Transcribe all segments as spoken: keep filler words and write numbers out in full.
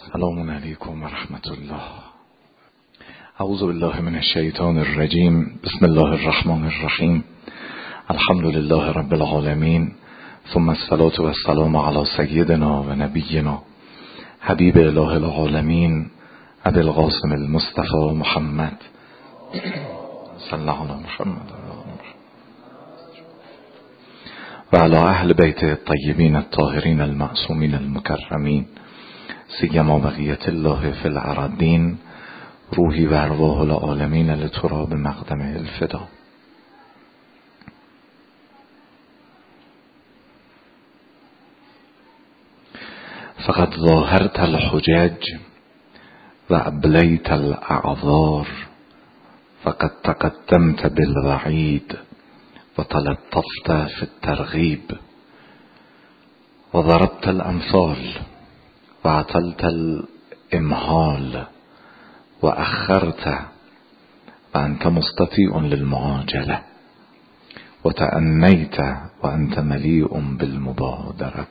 السلام علیکم و رحمت الله. اعوذ بالله من الشیطان الرجیم. بسم الله الرحمن الرحیم. الحمد لله رب العالمین، ثم الصلاة و السلام علی سیدنا و نبینا حبیب اله العالمین ابی القاسم المصطفى محمد صلی الله علی محمد و علی اهل بیت الطیبین الطاهرین المعصومین المکرمین، سیما بقیت الله فی الارضین، روحی و ارواح العالمین لتراب مقدم الفدا. فقد ظاهرت الحجج و ابلیت الاعذار، فقد تقدمت بالوعید و تلطفت فی الترغیب و ضربت الامثال و عطلت الامهال و اخرت و انت مستطیع للمعاجله و تأنیت و انت ملیء بالمبادره.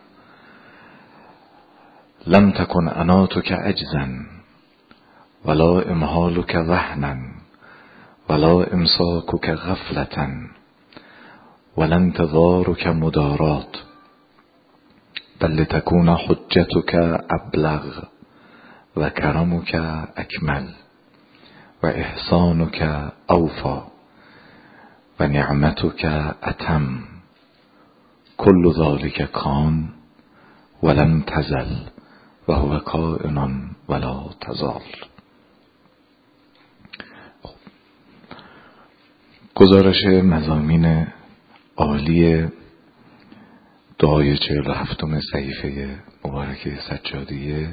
لم تكن اناتك عجزا ولا امهالك وهنا ولا امساكك غفلة ولا انتظارك مدارات، بل لتكون حجتك ابلغ و کرمك اکمل و احسانك اوفى و نعمتك اتم. كل ذلك کان ولم تزل و هو کائن ولا تزال. گزارش مضامین عالی دعای چهل و هفتم صحیفه مبارکه سجادیه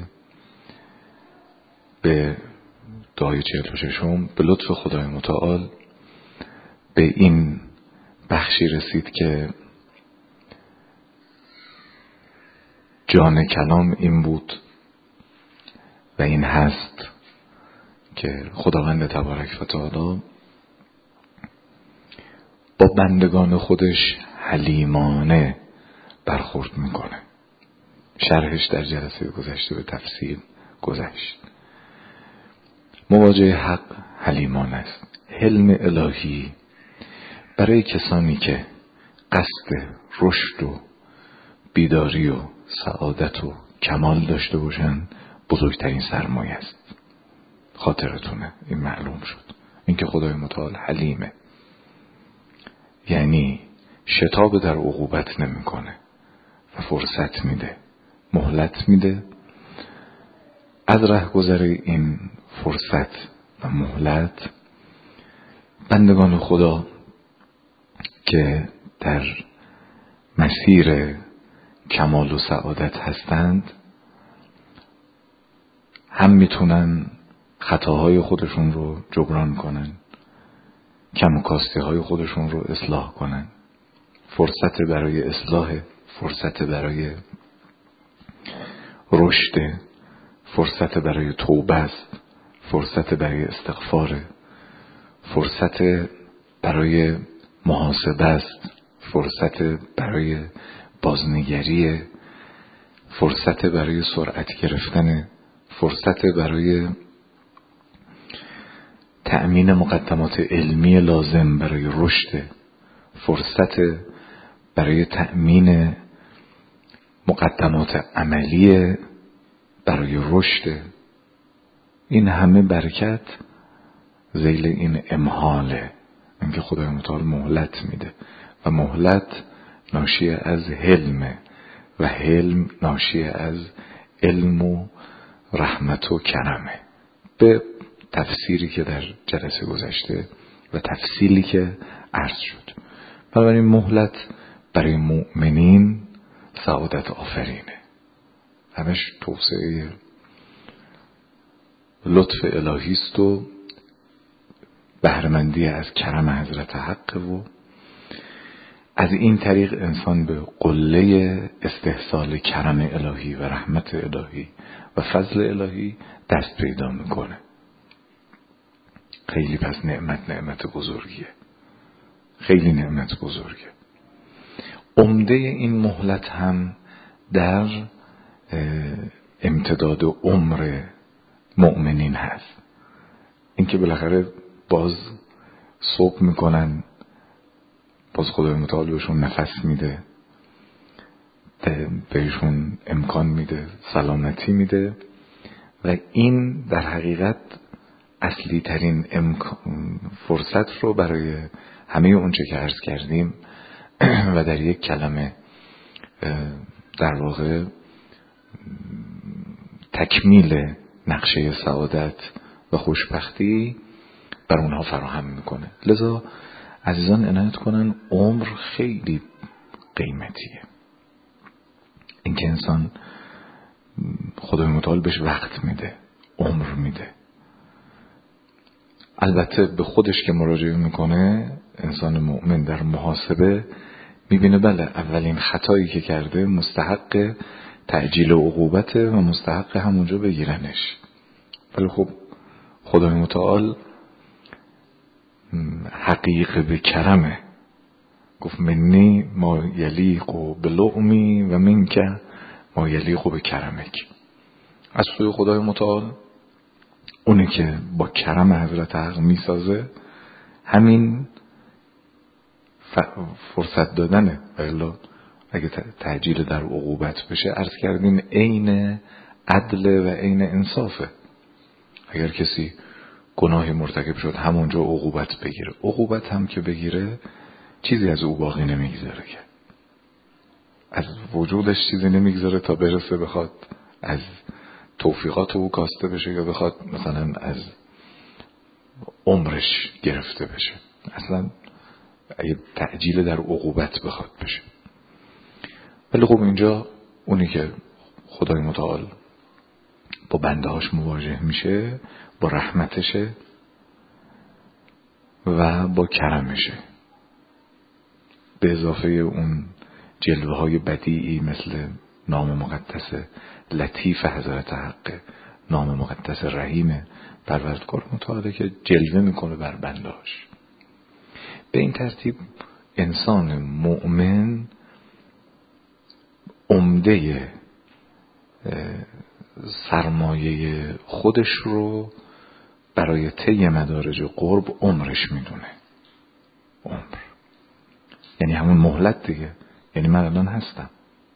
به دعای چهل و ششم به لطف خدای متعال به این بخشی رسید که جان کلام این بود و این هست که خداوند تبارک و تعالی با بندگان خودش حلیمانه برخورد میکنه. شرحش در جلسه گذشته به تفصیل گذشت. مواجه حق حلیمانه است. حلم الهی برای کسانی که قصد رشد و بیداری و سعادت و کمال داشته باشن بزرگترین سرمایه است. خاطرتونه این معلوم شد، اینکه خدای متعال حلیمه، یعنی شتاب در عقوبت نمیکنه و فرصت میده، مهلت میده. از رهگذر این فرصت و مهلت بندگان خدا که در مسیر کمال و سعادت هستند هم میتونن خطاهای خودشون رو جبران کنن، کم و کاستی های خودشون رو اصلاح کنن. فرصت برای اصلاح، فرصت برای رشد، فرصت برای توبه است، فرصت برای استغفار، فرصت برای محاسبه است، فرصت برای بازنگری، فرصت برای سرعت گرفتن، فرصت برای تأمین مقدمات علمی لازم برای رشد، فرصت برای تأمین مقدمات عملی برای رشد. این همه برکت ذیل این امهاله، اینکه خدای متعال مهلت میده و مهلت ناشی از حلم و حلم ناشی از علم و رحمت و کرمه، به تفسیری که در جلسه گذشته و تفصیلی که عرض شد. بنابراین مهلت برای مؤمنین سعادت آفرینه، همش توسعه لطف الهی است و بهره‌مندی از کرم حضرت حق و از این طریق انسان به قله استحصال کرم الهی و رحمت الهی و فضل الهی دست پیدا میکنه. خیلی پس نعمت نعمت بزرگیه، خیلی نعمت بزرگه. عمده این مهلت هم در امتداد عمر مؤمنین هست. اینکه بالاخره باز صبح میکنن، باز خدای متعال بهشون نفس میده، بهشون امکان میده، سلامتی میده و این در حقیقت اصلی ترین امکان فرصت رو برای همه اون چه که عرض کردیم و در یک کلمه در واقع تکمیل نقشه سعادت و خوشبختی بر اونها فراهم میکنه. لذا عزیزان عنایت کنن، عمر خیلی قیمتیه. اینکه انسان خدای متعال بهش وقت میده، عمر میده. البته به خودش که مراجعه میکنه انسان مؤمن در محاسبه میبینه بله اولین خطایی که کرده مستحق تعجیل عقوبته و مستحق همونجا بگیرنش. ولی خب خدای متعال حقیق به کرمه، گفت منی ما یلیق و بلعمی و منک ما یلیق به کرمک. از سوی خدای متعال اونی که با کرم حضرت حق میسازه همین فرصت دادنه. الا اگه تعجیل در عقوبت بشه عرض کردیم عین عدل و عین انصافه. اگر کسی گناهی مرتکب شد همونجا عقوبت بگیره، عقوبت هم که بگیره چیزی از او باقی نمیگذاره، که از وجودش چیزی نمیگذاره تا برسه بخواد از توفیقات او کاسته بشه یا بخواد مثلا از عمرش گرفته بشه. اصلا اگه تعجیل در عقوبت بخواد بشه. ولی خب اینجا اونی که خدای متعال با بنده هاش مواجه میشه با رحمتشه و با کرمشه، به اضافه اون جلوه های بدیعی مثل نام مقدس لطیف حضرت حق، نام مقدس رحیم پروردگار متعالی که جلوه میکنه بر بنده هاش. به این ترتیب انسان مؤمن عمده سرمایه خودش رو برای طی مدارج قرب عمرش میدونه. عمر یعنی همون مهلت دیگه، یعنی من الان هستم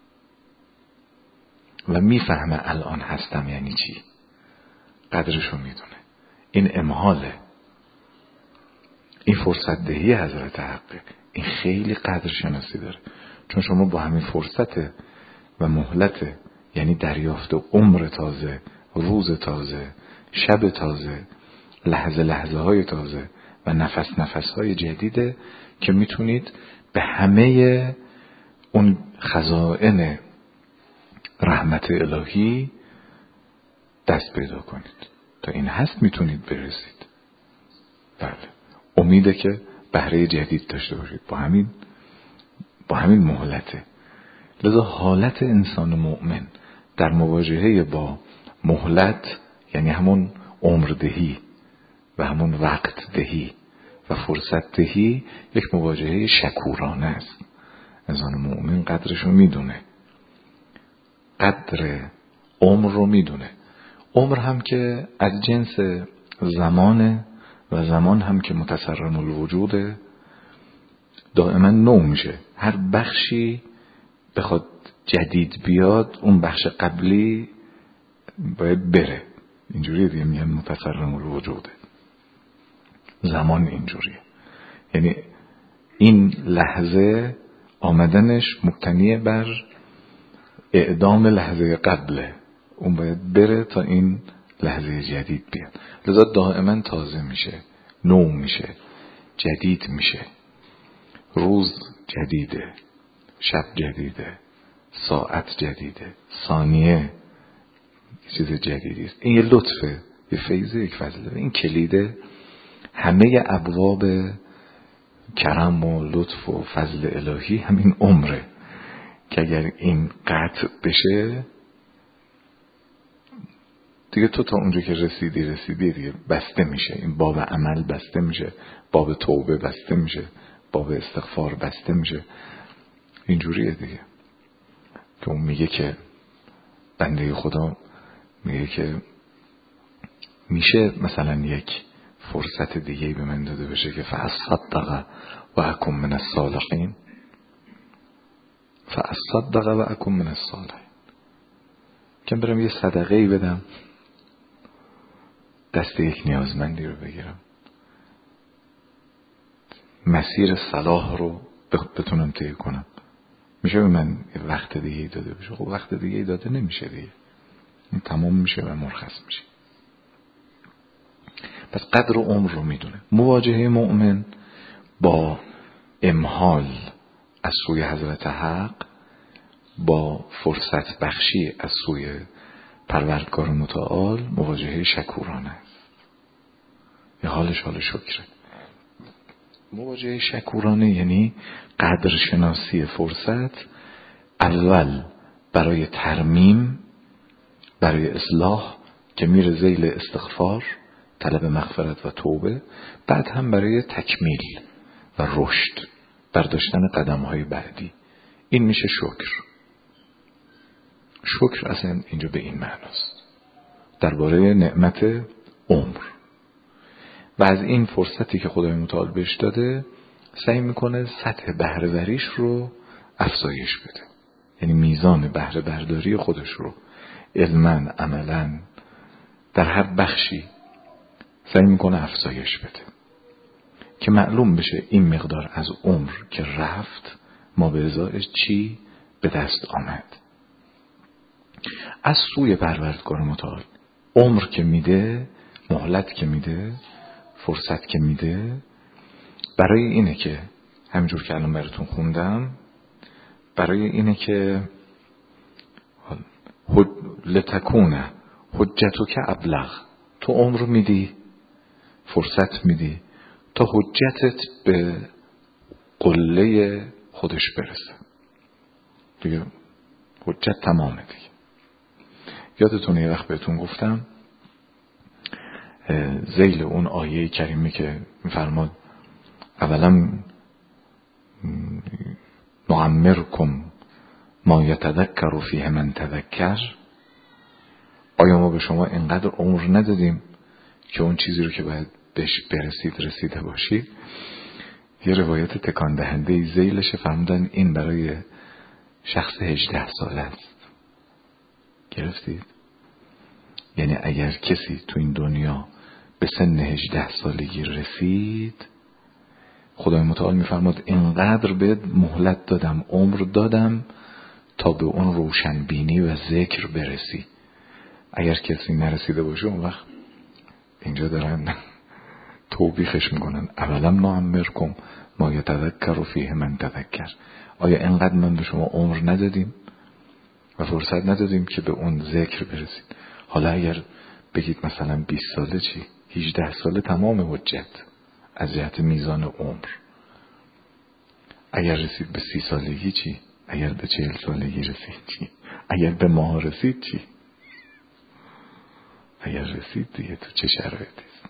و میفهمه الان هستم یعنی چی، قدرشو میدونه. این امهاله، این فرصت دهی حضرت حقه، این خیلی قدر شناسی داره. چون شما با همین فرصت و مهلت، یعنی دریافت عمر تازه، روز تازه، شب تازه، لحظه لحظه های تازه و نفس نفس های جدیده که میتونید به همه اون خزائن رحمت الهی دست پیدا کنید. تا این هست میتونید برسید. بله، امیده که بهره جدید داشته باشید با همین با همین مهلته. لذا حالت انسان مؤمن در مواجهه با مهلت، یعنی همون عمر دهی و همون وقت دهی و فرصت دهی، یک مواجهه شکورانه است. انسان مؤمن قدرشو میدونه، قدر عمر رو میدونه. عمر هم که از جنس زمانه و زمان هم که متصرم الوجوده، دائما نو میشه. هر بخشی بخواد جدید بیاد اون بخش قبلی باید بره. اینجوریه دیگه، میگن متصرم الوجوده. زمان اینجوریه، یعنی این لحظه آمدنش مبتنیه بر اعدام لحظه قبله، اون باید بره تا این لحظه جدید بیاد. لذا دائما تازه میشه، نو میشه، جدید میشه. روز جدیده، شب جدیده، ساعت جدیده، ثانیه چیز جدیدی است. این یه لطفه، یه فیضه، یک فضله. این کلیده همه ابواب کرم و لطف و فضل الهی همین عمره که اگر این قطع بشه دیگه تو تا اونجا که رسیدی رسیدی دیگه، بسته میشه. این باب عمل بسته میشه، باب توبه بسته میشه، باب استغفار بسته میشه. اینجوریه دیگه که اون میگه که بنده خدا میگه که میشه مثلا یک فرصت دیگه به من داده بشه که فاصدق و اکن من الصالحین، فاصدق و اکن من الصالحین، که برم یه صدقه ای بدم، دست یک نیازمندی رو بگیرم، مسیر صلاح رو بتونم طی کنم. میشه به من وقت دیگه داده بشه؟ خب وقت دیگه داده نمیشه دیگه، این تمام میشه و مرخص میشه. پس قدر عمر رو میدونه. مواجهه مؤمن با امهال از سوی حضرت حق، با فرصت بخشی از سوی پروردگار متعال، مواجهه شکورانه است. یه حالش حال شکره. مواجهه شکورانه یعنی قدرشناسی فرصت، اول برای ترمیم، برای اصلاح که میره ذیل استغفار، طلب مغفرت و توبه، بعد هم برای تکمیل و رشد، برداشتن قدم‌های بعدی. این میشه شکر. شکر اصلا اینجا به این معناست، درباره نعمت عمر. و از این فرصتی که خدای متعال بهش داده سعی میکنه سطح بهره وریش رو افزایش بده، یعنی میزان بهره برداری خودش رو علماً عملاً در هر بخشی سعی میکنه افزایش بده که معلوم بشه این مقدار از عمر که رفت ما به ازایش چی به دست آمد. از سوی پروردگار متعال عمر که میده، مهلت که میده، فرصت که میده، برای اینه که همینجور که الان براتون خوندم، برای اینه که لتکونه حجتک ابلغ، تو عمر میدی، فرصت میدی تا حجتت به قله خودش برسه دیگه، حجت تمامه دیگه. یادتونه یه وقت بهتون گفتم ذیل اون آیه کریمه که میفرماد اولا نعمرکم ما یتذکر فیه من تذکر، آیا ما به شما اینقدر عمر ندادیم که اون چیزی رو که باید بهش برسید رسیده باشید؟ یه روایت تکان دهنده ذیلش فرمودن این برای شخص هجده ساله است. گرفتید؟ یعنی اگر کسی تو این دنیا به سن هجده سالگی رسید، خدای متعال میفرماد اینقدر بهت مهلت دادم، عمر دادم تا به اون روشن بینی و ذکر برسی. اگر کسی نرسیده باشه اون وقت اینجا دارن توبیخش میکنن، اولا نعمرکم ما یتذکر فیه من تذکر، آیا اینقدر من به شما عمر ندادیم و فرصت ندادیم که به اون ذکر برسید؟ حالا اگر بگید مثلا بیست ساله چی؟ هجده ساله تمام حجت از جهت میزان عمر. اگر رسید به سی سالگی چی؟ اگر به چهل سالگی رسید چی؟ اگر به ماه رسید چی؟ اگر رسید دیگه تو چه شرایطی است؟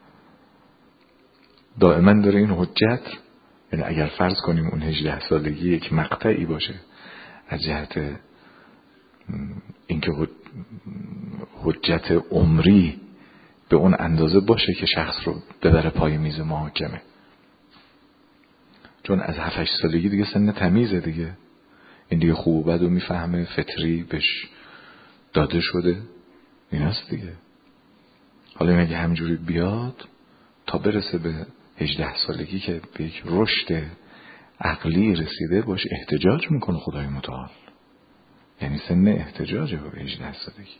دائما داره این حجت، یعنی اگر فرض کنیم اون هجده سالگی یک مقطعی باشه از جهت اینکه حجت عمری به اون اندازه باشه که شخص رو ببره پای میز محاکمه، چون از هفت هشت سالگی دیگه سن تمیزه دیگه، این دیگه خوب و بد و میفهمه، فطری بهش داده شده، این هست دیگه. حالا اگه همجوری بیاد تا برسه به هجده سالگی که به یک رشد عقلی رسیده باش، احتجاج میکنه خدای متعال، یعنی سن احتجاجه به هجده سالگی.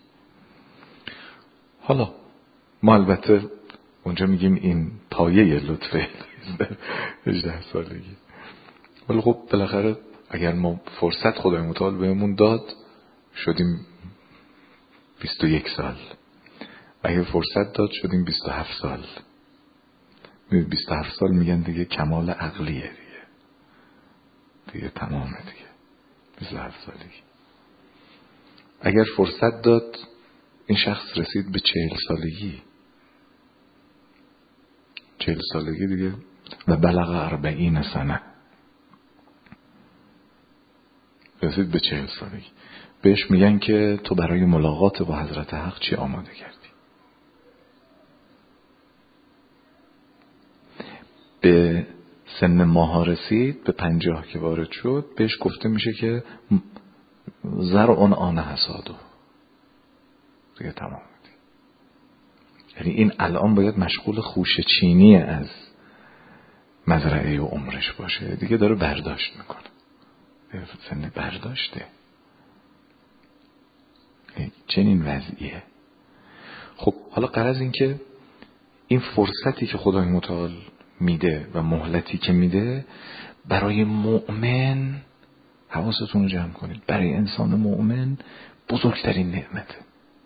حالا ما البته اونجا میگیم این پایه لطفه هجده سالگی، ولی خب بالاخره اگر ما فرصت خدای متعال بهمون داد شدیم بیست و یک سال، و اگر فرصت داد شدیم بیست و هفت سال. بیست و هفت سال میگن دیگه کمال عقلیه دیگه، دیگه تمامه دیگه بیست و هفت سالگی. اگر فرصت داد این شخص رسید به چهل سالگی، چهل سالگی دیگه، و بلغ اربعین سنه، رسید به چهل سالگی. بهش میگن که تو برای ملاقات با حضرت حق چی آماده کردی؟ به سن ماها رسید، به پنجاه که وارد شد، بهش گفته میشه که زرعون آن حسادو، دیگه تمام دی. یعنی این الان باید مشغول خوشه چینی از مزرعه و عمرش باشه، دیگه داره برداشت میکنه، سن برداشته. چنین وضعیه. خب حالا غرض این که این فرصتی که خدای متعال میده و مهلتی که میده برای مؤمن، حواستون رو جمع کنید، برای انسان مؤمن بزرگترین نعمته،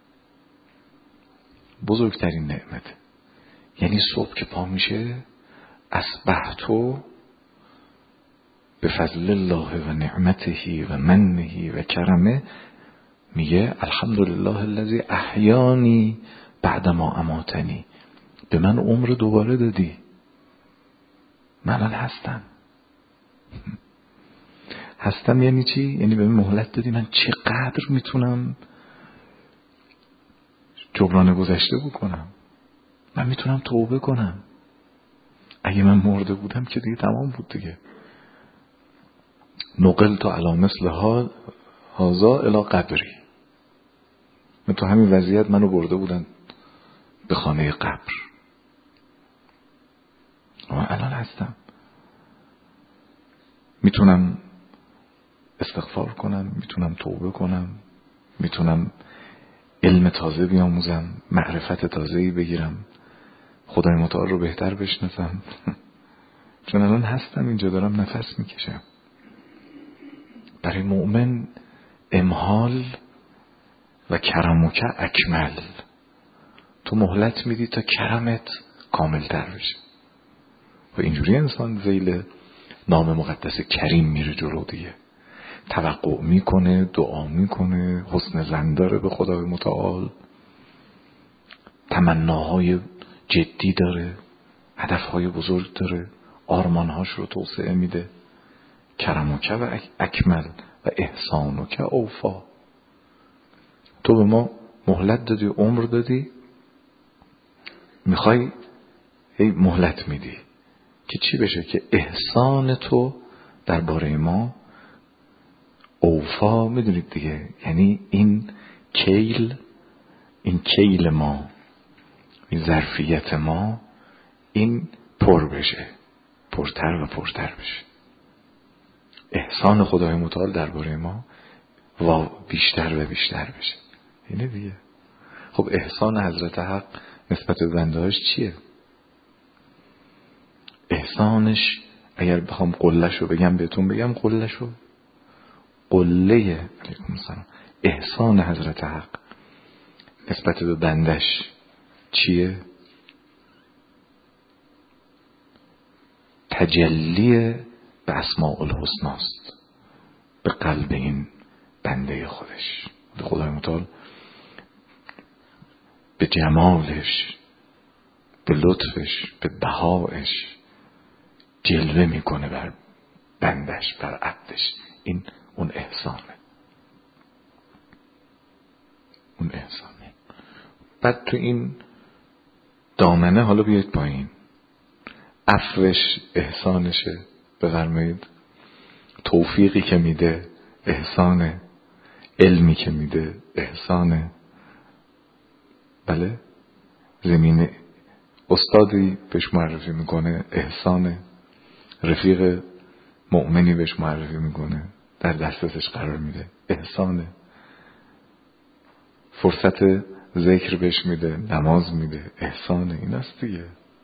بزرگترین نعمته. یعنی صبح که پا میشه اصبحتو به فضل الله و نعمته و منه و کرمه، میگه الحمدلله الذی احیانی بعدما اماتنی، به من عمر دوباره دادی، من الان هستم. هستم یعنی چی؟ یعنی به من مهلت دادی، من چقدر میتونم جبران گذشته بکنم، من میتونم توبه کنم. اگه من مرده بودم که دیگه تمام بود دیگه. نقلت علی مثل ها هازا الی قبری، من تو همین وضعیت منو برده بودن به خانه قبر، اما الان هستم، میتونم استغفار کنم، میتونم توبه کنم، میتونم علم تازه بیاموزم، معرفت تازه‌ای بگیرم، خدای متعال رو بهتر بشناسم. چون الان هستم اینجا، دارم نفس میکشم. برای مؤمن امهال و کرمک اکمل، تو مهلت میدی تا کرمت کامل تر بشه و اینجوری انسان ذیل نام مقدس کریم میره جلو دیگه، توقع میکنه، دعا میکنه، حسن ظن داره به خدای متعال، تمناهای جدی داره، هدفهای بزرگ داره، آرمانهاش رو توسعه میده. کرمک و اکمل و احسانک اوفا، تو به ما مهلت دادی، عمر دادی، میخوای هی مهلت میدی که چی بشه؟ که احسان تو درباره ما اوفا، میدونید دیگه، یعنی این کیل، این کیل ما، این ظرفیت ما، این پر بشه، پرتر و پرتر بشه. احسان خدای متعال درباره ما و بیشتر و بیشتر بشه. اینه دیگه. خب احسان حضرت حق نسبت به بندهاش چیه؟ احسانش اگر بخوام قله‌شو بگم بهتون بگم، قله‌شو قله علیکم السلام، احسان حضرت حق نسبت به بندش چیه؟ تجلی به اسماء الحسنا است به قلب این بنده خودش. خدای متعال به جمالش، به لطفش، به بهایش جلوه میکنه بر بندش، بر عبدش. این اون احسانه، اون احسانه. بعد تو این دامنه حالا بیاید پایین، عفوش احسانشه، بفرمایید، توفیقی که میده احسانه، علمی که میده احسانه، بله، زمینه استادی بهش معرفی میکنه احسانه، رفیق مؤمنی بهش معرفی میکنه، در دسترسش قرار میده احسانه، فرصت ذکر بهش میده، نماز میده احسانه. این است دیگه.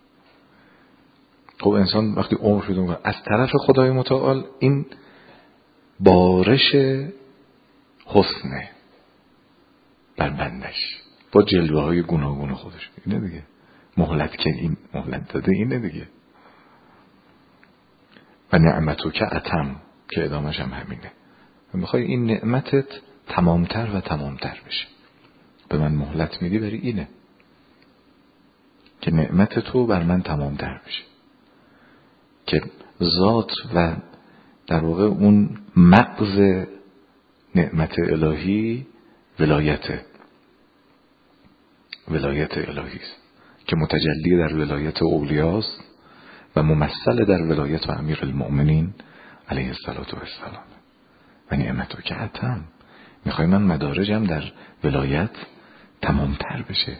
خب انسان وقتی عمر شده میکنه از طرف خدای متعال، این بارش حسنه بر بندش با جلوه های گوناگون خودش. اینه دیگه مهلت که این مهلت داده، اینه دیگه. و نعمتو که اتم، که ادامش هم همینه، میخوای این نعمتت تمامتر و تمامتر بشه، به من مهلت میدی برای اینه که نعمت تو بر من تمامتر بشه، که ذات و در واقع اون مغز نعمت الهی ولایت ولایت الهی است که متجلی در ولایت اولیاست و ممثل در ولایت و امیر المؤمنین علیه السلام. و نعمتو که اتم میخوای من مدارجم در ولایت تمامتر بشه،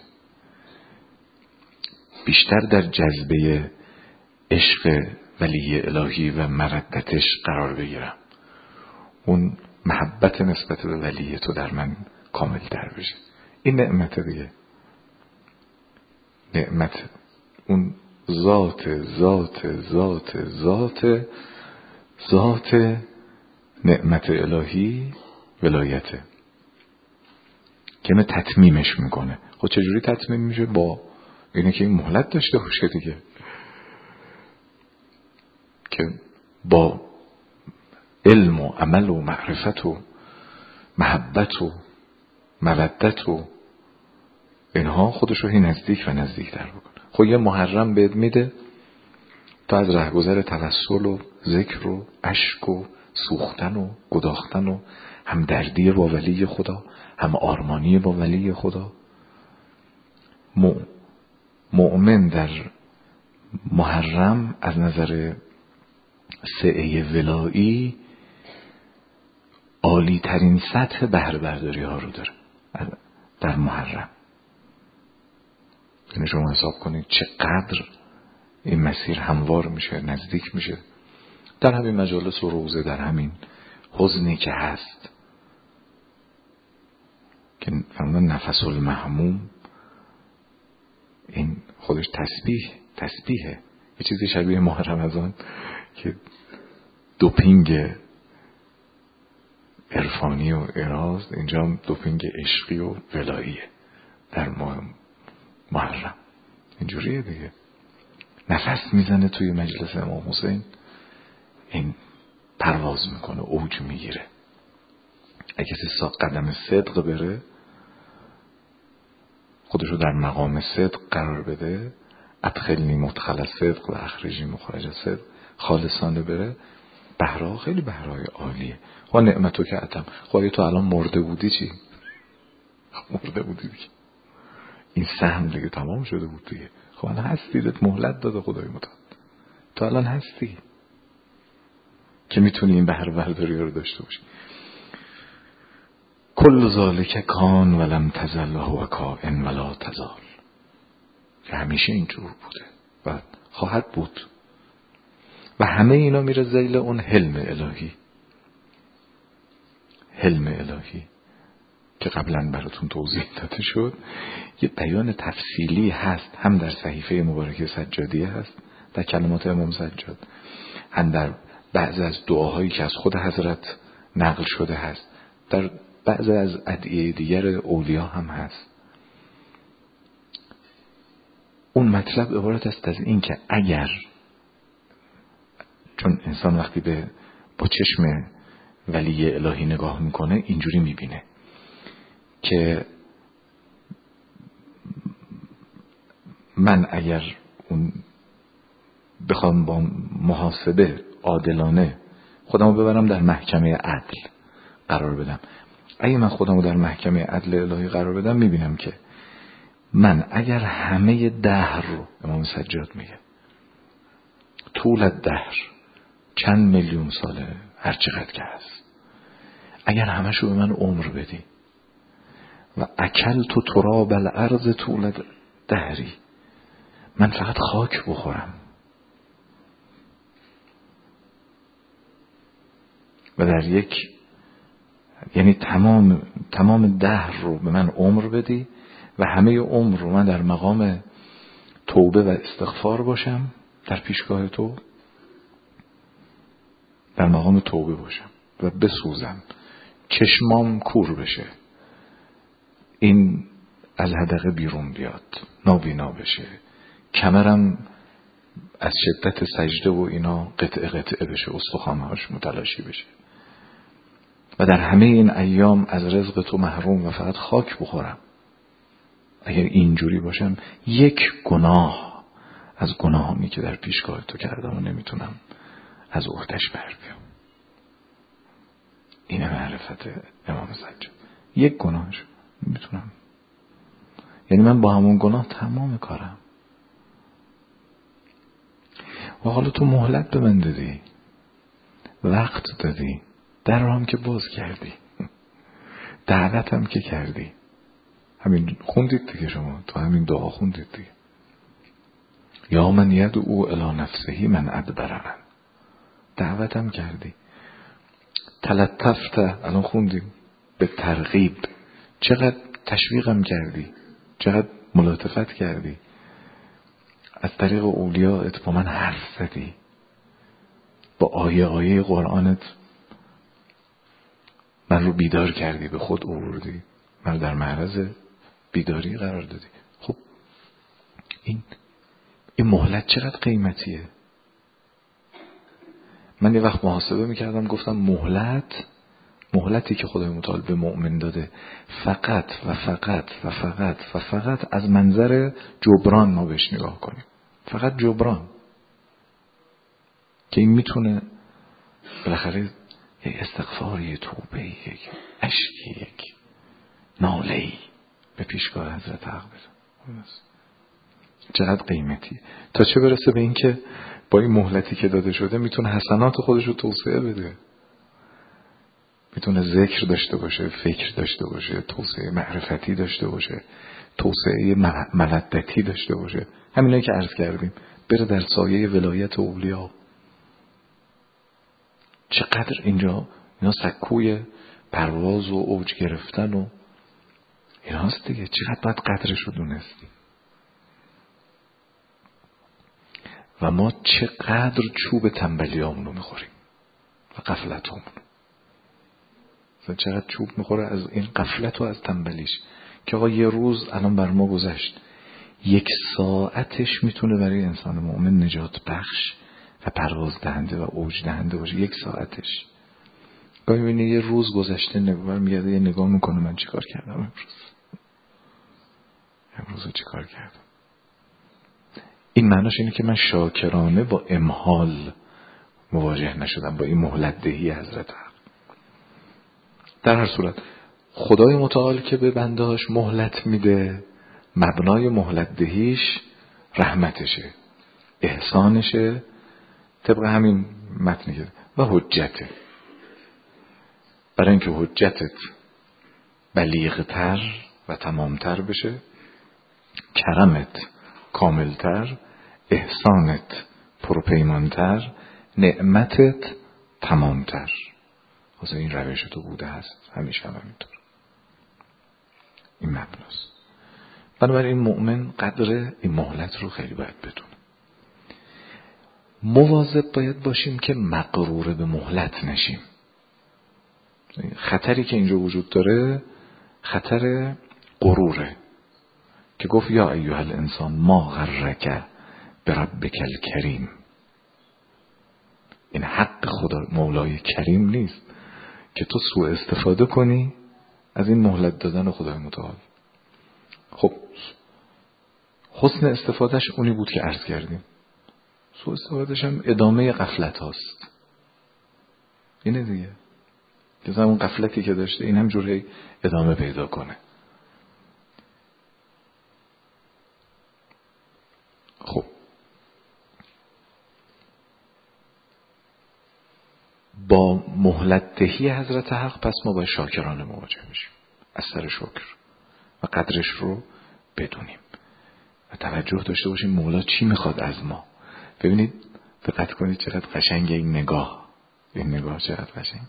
بیشتر در جذبه عشق ولی الهی و مودتش قرار بگیرم، اون محبت نسبت به ولی تو در من کامل تر بشه. این نعمت دیگه، نعمت اون ذات ذات ذات ذات ذات نعمت الهی ولایته که اینو تتمیمش میکنه. خب چجوری تتمیم میشه؟ با اینه که این مهلت داشته باشه دیگه، که با علم و عمل و معرفت و محبت و مودت و اینها خودش رو هی نزدیک و نزدیک تر بکنه. خب یه محرم بهت میده تا از رهگذر توسل و ذکر و اشک و سوختن و گداختن و همدردی با ولی خدا، هم آرمانی با ولی خدا. مؤمن در محرم از نظر سعه ولایی عالی ترین سطح بهره برداری ها رو داره در محرم. یعنی شما حساب کنید چقدر این مسیر هموار میشه، نزدیک میشه در همین مجالس و روزه، در همین حزنی که هست که فرمودن نفس المحموم، این خودش تسبیح تسبیحه، یه چیزی شبیه ماه رمضان که دوپینگ عرفانی و اراز، اینجا هم دوپینگ عشقی و ولاییه در ماه محرم. اینجوریه دیگه، نفس میزنه توی مجلس امام حسین، این پرواز میکنه، اوج میگیره. اگه کسی قدم صدق بره، خودشو در مقام صدق قرار بده، ادخلنی مدخل صدق و اخرجنی مخرج صدق، خالصانه بره، بهرها خیلی بهرهای عالیه. و نعمتو که اتم. خواهی تو الان مرده بودی چی؟ مرده بودی دیگه، این سهم دیگه تمام شده بود دیگه. خب الان هستی، دت مهلت داده خدای متعال، تو الان هستی که میتونی این بهره برداری رو داشته باشی. کل ذالک کان ولم تزل هو کائن ولا تزال، که همیشه اینجور بوده و خواهد بود و همه اینا میره ذیل اون حلم الهی. حلم الهی که قبلا براتون توضیح داده شد، یه بیان تفصیلی هست، هم در صحیفه مبارکه سجادیه هست، در کلمات امام سجاد، هم در بعض از دعاهایی که از خود حضرت نقل شده هست، در بعض از ادعیه دیگر اولیا هم هست. اون مطلب عبارت است از این که اگر، چون انسان وقتی به با چشم ولی الهی نگاه میکنه اینجوری میبینه که من اگر اون بخوام با محاسبه عادلانه خودمو ببرم در محکمه عدل قرار بدم، اگه من خودمو در محکمه عدل الهی قرار بدم، میبینم که من اگر همه دهر رو، امام سجاد میگه طول دهر چند میلیون ساله هر چقدر که هست، اگر همش رو به من عمر بدی و اکل تو تراب الارض طول دهری، من فقط خاک بخورم و در یک، یعنی تمام تمام دهر رو به من عمر بدی و همه عمر رو من در مقام توبه و استغفار باشم، در پیشگاه تو در مقام توبه باشم و بسوزم، چشمام کور بشه، این از حدقه بیرون بیاد، نابینا بشه، کمرم از شدت سجده و اینا قطعه قطعه بشه، استخوان‌هاش متلاشی بشه و در همه این ایام از رزق تو محروم و فقط خاک بخورم. اگر اینجوری باشم، یک گناه از گناهانی که در پیشگاه تو کردم و نمیتونم از عهده‌اش بر بیام. اینه معرفت امام سجاد. یک گناهش میتونم، یعنی من با همون گناه تمام کارم. و حالا تو مهلت به من دادی، وقت دادی، در رو هم که باز کردی، دعوت هم که کردی. همین خوندید دیگه، شما تو همین دعا خوندید دیگه، یا من یدعو الی نفسه من ادبرن. دعوت هم کردی، تلطفت، الان خوندیم، به ترغیب، چقدر تشویقم کردی، چقدر ملاطفت کردی، از طریق اولیاءت با من حرف زدی، با آیه آیه قرآنت من رو بیدار کردی، به خود آوردی، من در معرض بیداری قرار دادی. خب این این مهلت چقدر قیمتیه. من یه وقت محاسبه میکردم، گفتم مهلت مهلتی که خدای متعال به مؤمن داده فقط و فقط و فقط و فقط از منظر جبران ما بهش نگاه کنیم، فقط جبران، که این میتونه بالاخره یک استغفار، یک توبه، یک اشکی، یک ناله‌ای به پیشگاه حضرت حق بزن. چقدر قیمتی، تا چه برسه به این که با این مهلتی که داده شده میتونه حسنات خودش رو توسعه بده، میتونه ذکر داشته باشه، فکر داشته باشه، توسعه معرفتی داشته باشه، توسعه مودتی داشته باشه، همینایی که عرض کردیم، بره در سایه ولایت اولیا. چقدر اینجا اینا سکوی پرواز و اوج گرفتن و این هاست دیگه، چقدر باید قدرش رو دونستیم. و ما چقدر چوب تنبلیامونو میخوریم و غفلتامونو، چقدر چوب میخوره از این غفلت و از تنبلیش، که آقا یه روز الان بر ما گذشت، یک ساعتش میتونه برای انسان مؤمن نجات بخش و پرواز دهنده و اوج دهنده باشه. یک ساعتش. گاهی میبینی یه روز گذشته، نگاه میگرده، یه نگاه میکنه من چیکار کردم امروز، امروز چیکار کردم. این معناش اینه که من شاکرانه با امحال مواجه نشدم، با این مهلت دهی حضرت حق. در هر صورت خدای متعال که به بندهاش مهلت میده، مبنای مهلت دهیش رحمتشه، احسانشه، طبق همین متنی که و حجته. برای اینکه حجتت بلیغتر و تمامتر بشه، کرمت کاملتر، احسانت پرپیمانتر، نعمتت تمامتر. واسه این روش تو بوده هست، همیشه هم همینطور. این مبناست. بنابراین مؤمن قدر این مهلت رو خیلی باید بدونه. مواظب باید باشیم که مغرور به مهلت نشیم. خطری که اینجا وجود داره خطر غروره، که گفت یا ایها الانسان ما غرک بربک الکریم. این حق خدا مولای کریم نیست که تو سوء استفاده کنی از این مهلت دادن خدای متعال. خب حسن استفادهش اونی بود که عرض کردیم، سوء استفادهش هم ادامه غفلت هاست. اینه دیگه، که اون غفلتی که داشته این هم جوری ادامه پیدا کنه. خب با مهلت دهی حضرت حق پس ما باید شاکرانه مواجه بشیم، از سر شکر و قدرش رو بدونیم و توجه داشته باشیم مولا چی میخواد از ما. ببینید دقت کنید چقدر قشنگه این نگاه، این نگاه چقدر قشنگ.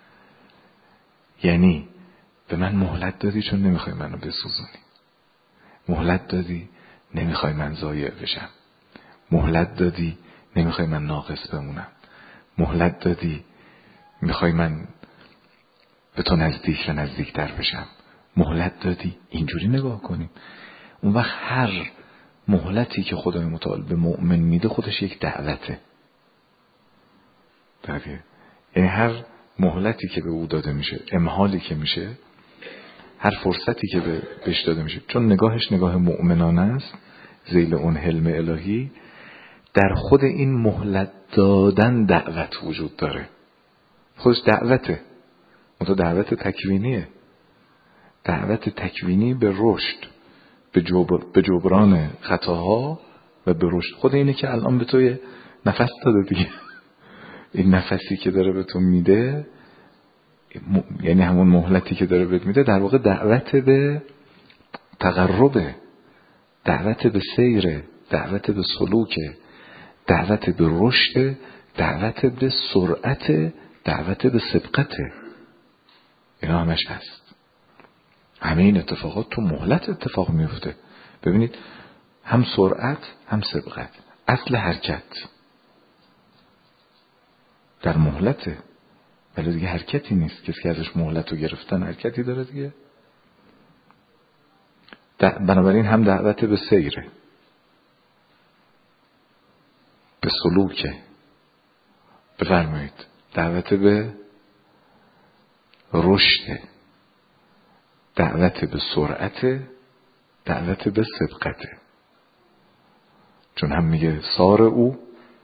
یعنی به من مهلت دادی چون نمیخوای منو بسوزونی، مهلت دادی نمیخوای من ضایع بشم، مهلت دادی نمیخوای من ناقص بمونم، مهلت دادی میخوای من به تو نزدیک و نزدیکتر بشم، مهلت دادی. اینجوری نگاه کنیم. اون وقت هر مهلتی که خدای متعال به مؤمن میده خودش یک دعوته. دقیقه. یعنی هر مهلتی که به او داده میشه، امحالی که میشه، هر فرصتی که به بهش داده میشه، چون نگاهش نگاه مؤمنانه است، ذیل اون حلم الهی، در خود این مهلت دادن دعوت وجود داره. خودش دعوته. اون دعوت تکوینیه، دعوت تکوینی به رشد، به, جبر... به جبران خطاها و به رشد. خود اینه که الان به تو یه نفس داده دیگه. این نفسی که داره به تو میده، م... یعنی همون مهلتی که داره بهت میده، در واقع دعوت به تقربه، دعوت به سیره، دعوت به سلوکه، دعوت به رشد، دعوت به سرعت، دعوت به سبقته. اینا همش هست. همه این اتفاقات تو مهلت اتفاق میفته. ببینید، هم سرعت هم سبقت. اصل حرکت در مهلته، ولی دیگه حرکتی نیست. کسی که ازش مهلت رو گرفتن حرکتی داره دیگه. بنابراین هم دعوت به سیره، به سلوکه، بفرمایید دعوت به رشد، دعوت به سرعت، دعوت به سبقته. چون هم میگه سار او،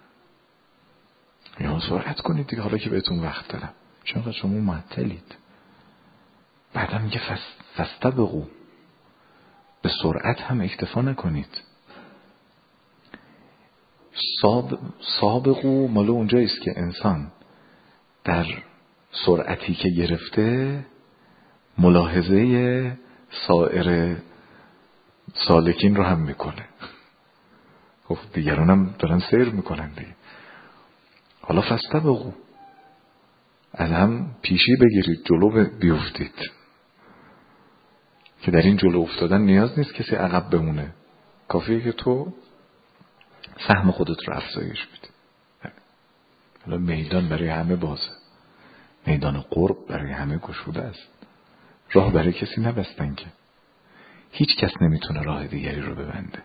یا سرعت کنید دیگه، حالا که بهتون وقت دارم، چون شما معطلید. بعدم میگه فاستبقوا، به سرعت هم اکتفا نکنید. ساب سابقو مال اونجاییست که انسان در سرعتی که گرفته ملاحظه سایر سالکین رو هم میکنه. خب دیگران هم دارن سیر میکنن دیگه. حالا فاستبقوا، از هم پیشی بگیرید، جلو بیفتید. که در این جلو افتادن نیاز نیست کسی عقب بمونه، کافیه که تو سهم خودت رو افزایش بدی. حالا میدان برای همه بازه، میدان قرب برای همه گشوده است. راه برای کسی نبستن که هیچ کس نمیتونه راه دیگری رو ببنده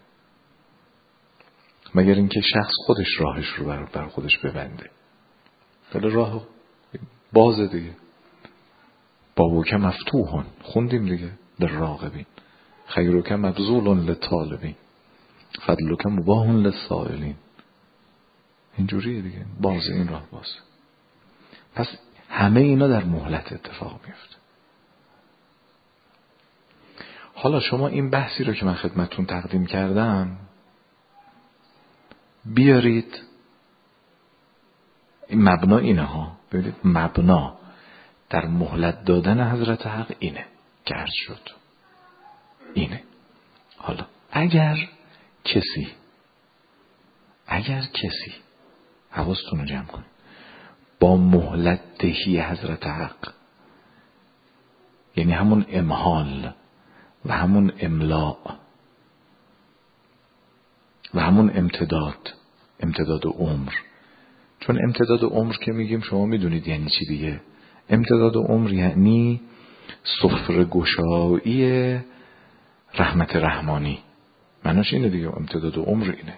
مگر اینکه شخص خودش راهش رو بر, بر خودش ببنده. ولی راه بازه دیگه. بابوک مفتوحون، خوندیم دیگه در راغبین، خیروک مبذول لطالبین، فضلک مباح للسائلین. اینجوریه دیگه، بازه، این راه بازه. پس همه اینا در مهلت اتفاق میفته. حالا شما این بحثی رو که من خدمتتون تقدیم کردم بیارید، این مبنا اینه ها. ببینید مبنا در مهلت دادن حضرت حق اینه که عرض شد، اینه. حالا اگر کسی اگر کسی حواستون رو جمع کنید، با مهلت دهی حضرت حق، یعنی همون امهال و همون املاء و همون امتداد، امتداد عمر. چون امتداد عمر که میگیم شما میدونید یعنی چی دیگه. امتداد عمر یعنی سفره گشایی رحمت رحمانی. معناش اینه دیگه، امتداد عمر اینه.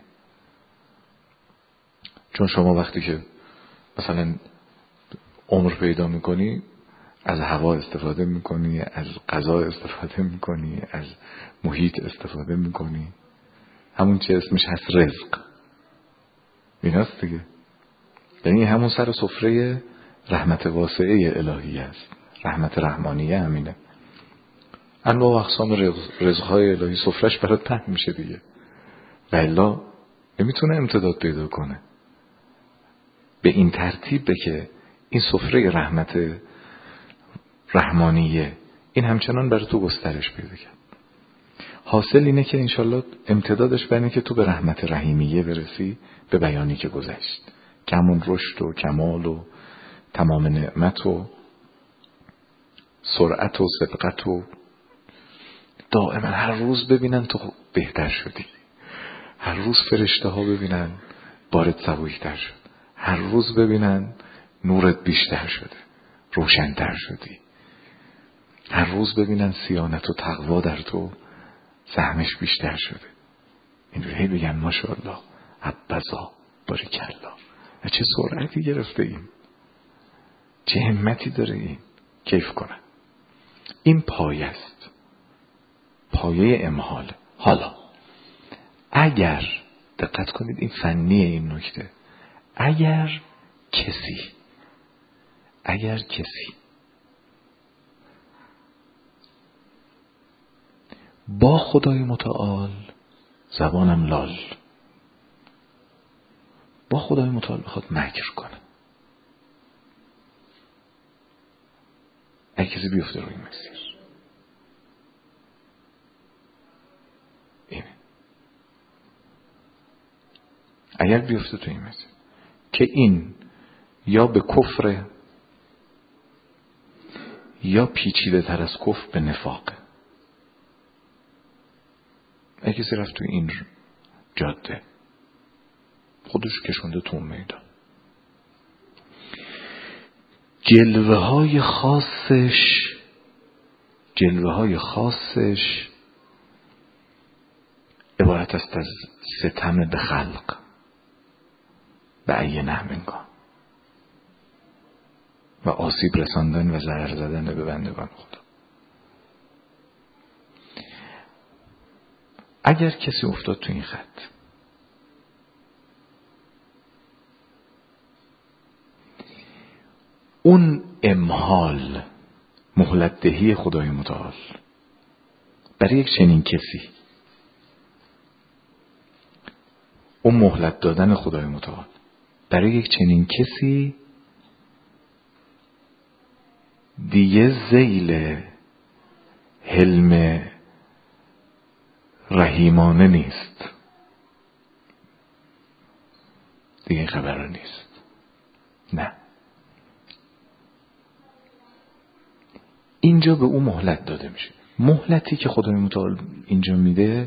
چون شما وقتی که مثلا عمر پیدا میکنی، از هوا استفاده میکنی، از غذا استفاده میکنی، از محیط استفاده میکنی، همون چه اسمش هست رزق، ایناست دیگه. یعنی همون سر سفره رحمت واسعه الهی است. رحمت رحمانیه همینه. انواع و اقسام رزقهای الهی سفرش برات پهن میشه دیگه، و الا نمیتونه امتداد پیدا کنه. به این ترتیبه که این سفره رحمت رحمانیه این همچنان برای تو گسترش پیدا کرد. حاصل اینه که انشالله امتدادش برنه که تو به رحمت رحیمیه برسی، به بیانی که گذشت، که همون رشد و کمال و تمام نعمت و سرعت و سبقت و دائما هر روز ببینن تو بهتر شدی، هر روز فرشته ها ببینن بارت سبویتر شد، هر روز ببینن نورت بیشتر شده، روشن‌تر شدی، هر روز ببینن صیانت و تقوا در تو سهمش بیشتر شده. اینجوری بگن ماشاءالله، حبذا، باریکالله، چه سرعتی گرفته این، چه همتی داره این، کیف کنن. این پایه است، پایه امهال. حالا اگر دقت کنید، این فنیه این نکته، اگر کسی اگر کسی با خدای متعال زبانم لال. با خدای متعال بخواد مکر کنه، اگه کسی بیفته روی مسیر اینه، اگر بیفته تو این مسیر که این یا به کفر یا پیچیده تر از کفر به نفاقه. اگه کسی رفت تو این جاده خودش کشونده تو اون میدان، جلوه های خاصش جلوه های خاصش عبارت است از ستم به خلق به ای نحمنگان و آسیب رساندن و ضرر زدن به بندگان خدا. اگر کسی افتاد تو این خط، اون امهال مهلت دهی خدای متعال برای یک چنین کسی، اون مهلت دادن خدای متعال برای یک چنین کسی دیگه ذیل حلم رحیمانه نیست، دیگه این خبر نیست. نه، اینجا به اون مهلت داده میشه. مهلتی که خدای متعال اینجا میده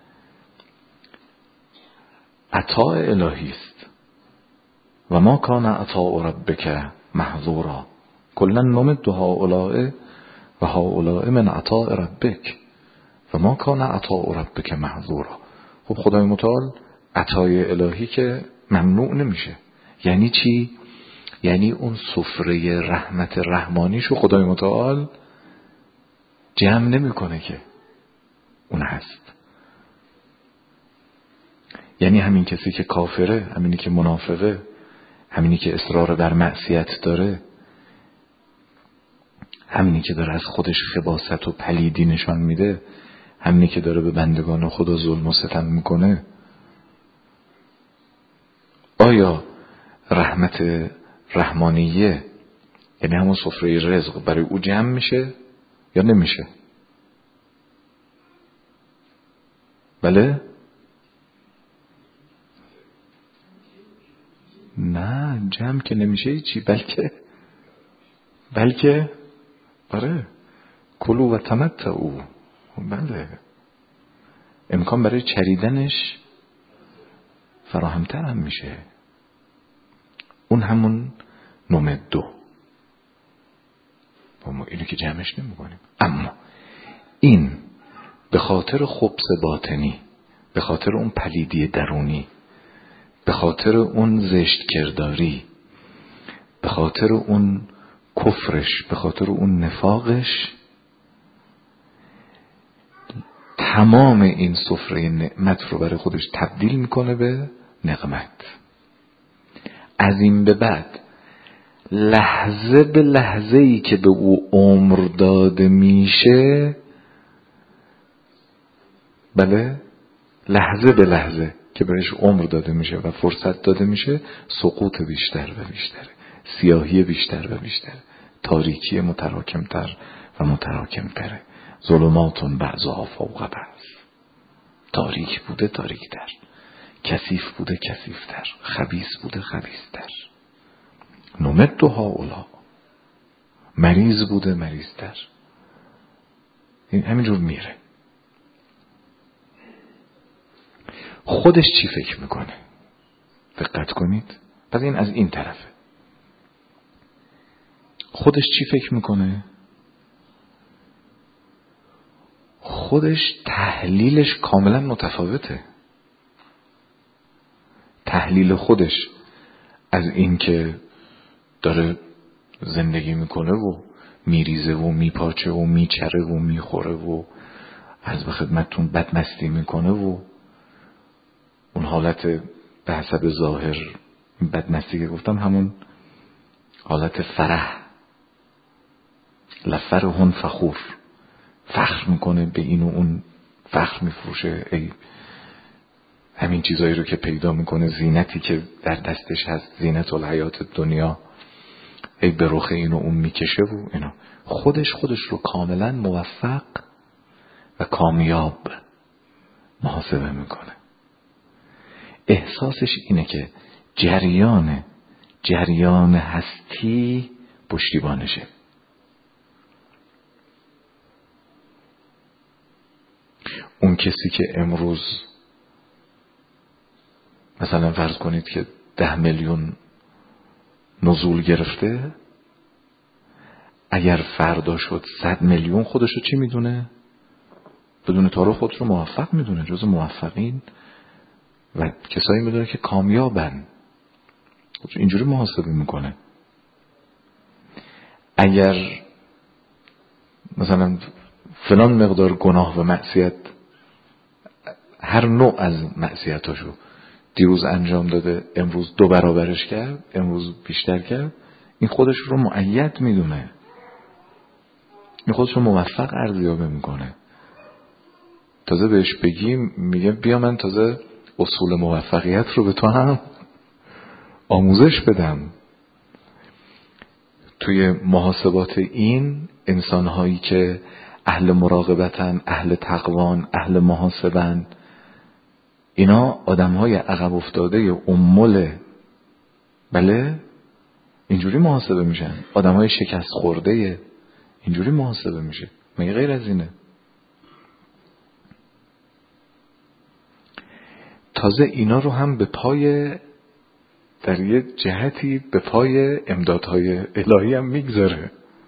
عطاء الهی است. و ما کان عطاء ربک محظورا کلا نمد هؤلاء و هؤلاء من عطاء ربک و ما کان عطاء ربک محظورا. خب خدای متعال عطای الهی که ممنوع نمیشه. یعنی چی؟ یعنی اون سفره رحمت رحمانیشو خدای متعال جمع نمیکنه که اون هست. یعنی همین کسی که کافره، همینی که منافقه، همینی که اصرار بر معصیت داره، همینی که داره از خودش خباثت و پلیدی نشان میده، همینی که داره به بندگان خدا ظلم و ستم میکنه، آیا رحمت رحمانیه یعنی همون سفره رزق برای او جمع میشه یا نمیشه؟ بله؟ نه، جمع که نمیشه چی، بلکه بلکه آره کلوا و تمتعوا. بله، امکان برای چریدنش فراهمتر هم میشه. اون همون نمره دو با ما اینو که جمعش نمیکنیم. اما این به خاطر خبث باطنی، به خاطر اون پلیدی درونی، به خاطر اون زشت کرداری، به خاطر اون کفرش، به خاطر اون نفاقش، تمام این سفره نعمت رو برای خودش تبدیل میکنه به نقمت. از این به بعد لحظه به لحظه ای که به او عمر داده میشه، بله، لحظه به لحظه که بهش عمر داده میشه و فرصت داده میشه، سقوط بیشتر و بیشتر، سیاهی بیشتر و بیشتر، تاریکی متراکمتر و متراکمتره، ظلماتون بعضها فوق بعض، تاریک بوده تاریکتر، کثیف بوده کثیفتر، خبیث بوده خبیثتر، نمد هؤلاء، مریض بوده مریضتر. این همینجور میره. خودش چی فکر میکنه؟ دقت کنید. پس این از این طرفه. خودش چی فکر میکنه؟ خودش تحلیلش کاملا متفاوته. تحلیل خودش از این که داره زندگی میکنه و میریزه و میپاچه و میچره و میخوره و از به خدمتتون بدمستی میکنه و اون حالت به حسب ظاهر بدمستی که گفتم همون حالت فرح، لفرهن فخور، فخر میکنه به این و اون فخر میفروشه، ای همین چیزایی رو که پیدا میکنه، زینتی که در دستش هست، زینت الحیات دنیا، ای به رخ اینو اون میکشه و اینا. خودش خودش رو کاملا موفق و کامیاب محاسبه میکنه. احساسش اینه که جریان جریان هستی پشتیبانشه. اون کسی که امروز مثلا فرض کنید که ده میلیون نزول گرفته، اگر فردا شد صد میلیون، خودشو چی میدونه؟ بدون تعارف خودش رو موفق میدونه، جز موفقین و کسایی میدونه که کامیابن. اینجوری محاسبه میکنه. اگر مثلا فلان مقدار گناه و معصیت، هر نوع از معصیتاشو دیروز انجام داده، امروز دو برابرش کرد، امروز بیشتر کرد، این خودش رو مؤید میدونه، این خودش رو موفق ارزیابی میکنه. تازه بهش بگیم میگه بیا من تازه اصول موفقیت رو به تو هم آموزش بدم. توی محاسبات این انسانهایی که اهل مراقبتن، اهل تقوان، اهل محاسبن، اینا آدمهای عقب افتاده امول، بله اینجوری محاسبه میشن. آدمهای شکست خورده اینجوری محاسبه میشه. مگه غیر از اینه؟ تازه اینا رو هم به پای، در یه جهتی به پای امدادهای الهی هم میگذاره.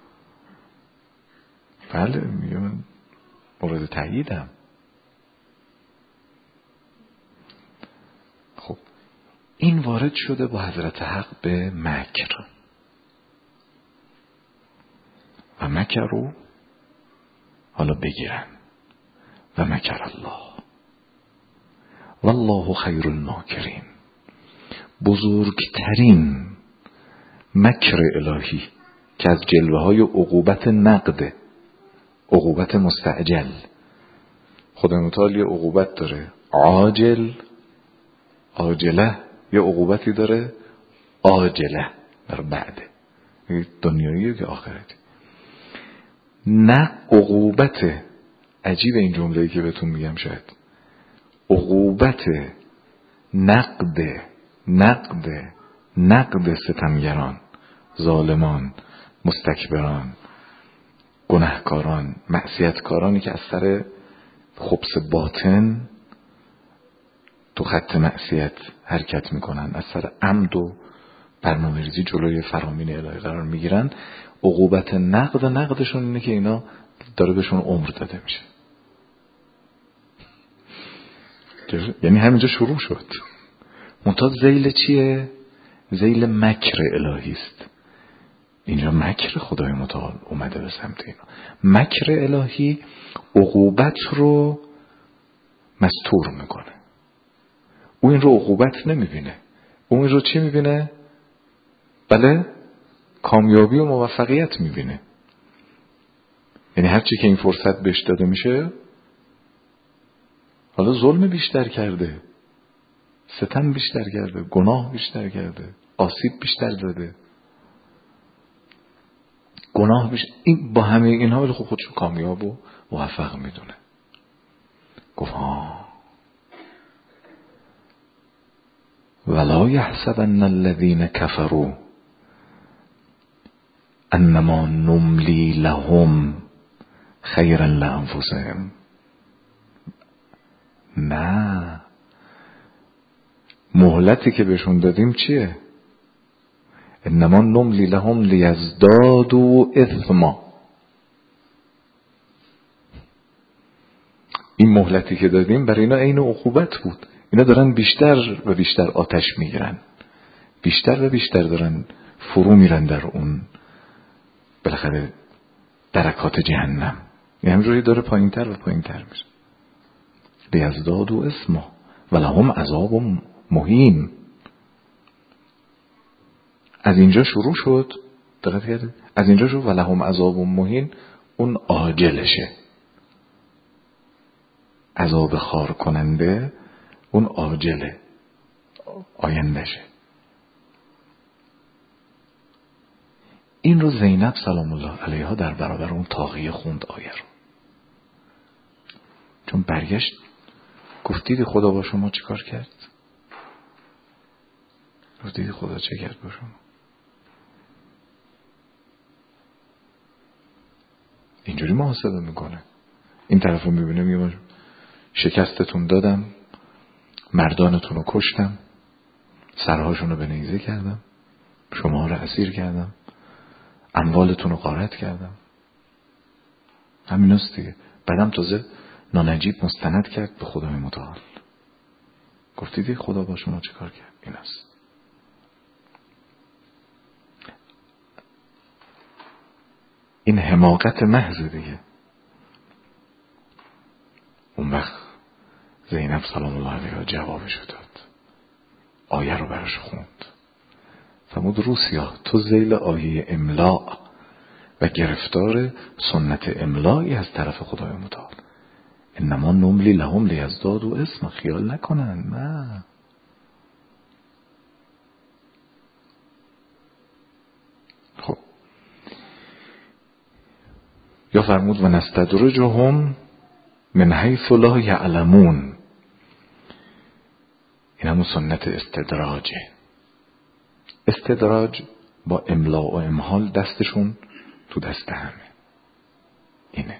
بله میگه من مورد تاییدم. خب این وارد شده با حضرت حق به مکر و مکر رو حالا بگیرن و مکر الله والله خیر الماکرین. بزرگترین مکر الهی که از جلوه های عقوبت نقد، عقوبت مستعجل، خدا متعال یه عقوبت داره عاجل، عاجله، یه عقوبتی داره عاجله در بعده، دنیایی که آخرتی. نه عقوبت، عجیب این جمله‌ای که بهتون میگم، شاید عقوبت نقد نقد نقد ستمگران، ظالمان، مستکبران، گناهکاران، معصیتکارانی که از سر خبث باطن تو خط معصیت حرکت میکنن، از سر عمد و برنامه‌ریزی جلوی فرامین الهی قرار میگیرن. عقوبت نقد نقدشون اینه که اینا داره بهشون عمر داده میشه. یعنی همینجا شروع شد. منتها ذیل چیه؟ ذیل مکر الهی است. اینجا مکر خدای متعال اومده به سمت اینا. مکر الهی عقوبت رو مستور میکنه. او این رو عقوبت نمیبینه. او این رو چی میبینه؟ بله کامیابی و موفقیت میبینه. یعنی هرچی که این فرصت بهش داده میشه، حالا ظلم بیشتر کرده، ستم بیشتر کرده، گناه بیشتر کرده، آسیب بیشتر داده، گناه بیشتر، این با همه اینها ولی خب خودشو کامیاب و موفق میدونه. گفت ها ولا یحسبن الذین کفروا انما نملی لهم خیرا لانفسهم. نه، مهلتی که بهشون دادیم چیه؟ انما نملی لهم لیزدادوا اثما. این مهلتی که دادیم برای اینا عین عقوبت بود. اینا دارن بیشتر و بیشتر آتش میگیرن، بیشتر و بیشتر دارن فرو میرن در اون بالاخره درکات جهنم. یعنی همجوری داره پایین تر و پایین تر میشه. لیزدادوا اثما ولهم عذاب مهین. از اینجا شروع شد، دقت کردید؟ از اینجا شروع ولهم عذاب مهین، اون عاجلشه. عذاب خار کننده اون عاجله، آیندشه. این رو زینب سلام الله علیها در برابر اون طاغیه خوند آیه رو، چون برگشت گفت دیدی خدا با شما چیکار کرد؟ گفت دیدی خدا چه کرد با شما؟ اینجوری محاسبه میکنه. این طرف رو میبینه میگه شکستتون دادم، مردانتون رو کشتم، سرهاشون رو به نیزه کردم، شما رو اسیر کردم، اموالتون رو غارت کردم. همین است دیگه. بعدم تازه نانجیب مستند کرد به خدای متعال. گفت دیدی خدا با شما چه کار کرد؟ این است. این حماقت محض دیگه. اون وقت زینب سلام الله علیها جوابشو داد، آیه رو براش خوند. فرمود روسیا تو ذیل آیه املاء و گرفتار سنت املایی از طرف خدای متعال. انما نملی لهم لیزدادوا اسم، خیال نکنن. نه، خب یا فرمود و نستدرجهم من حیث لا یعلمون. این همون سنت استدراجه. استدراج با املا و امحال دستشون تو دست همه. اینه،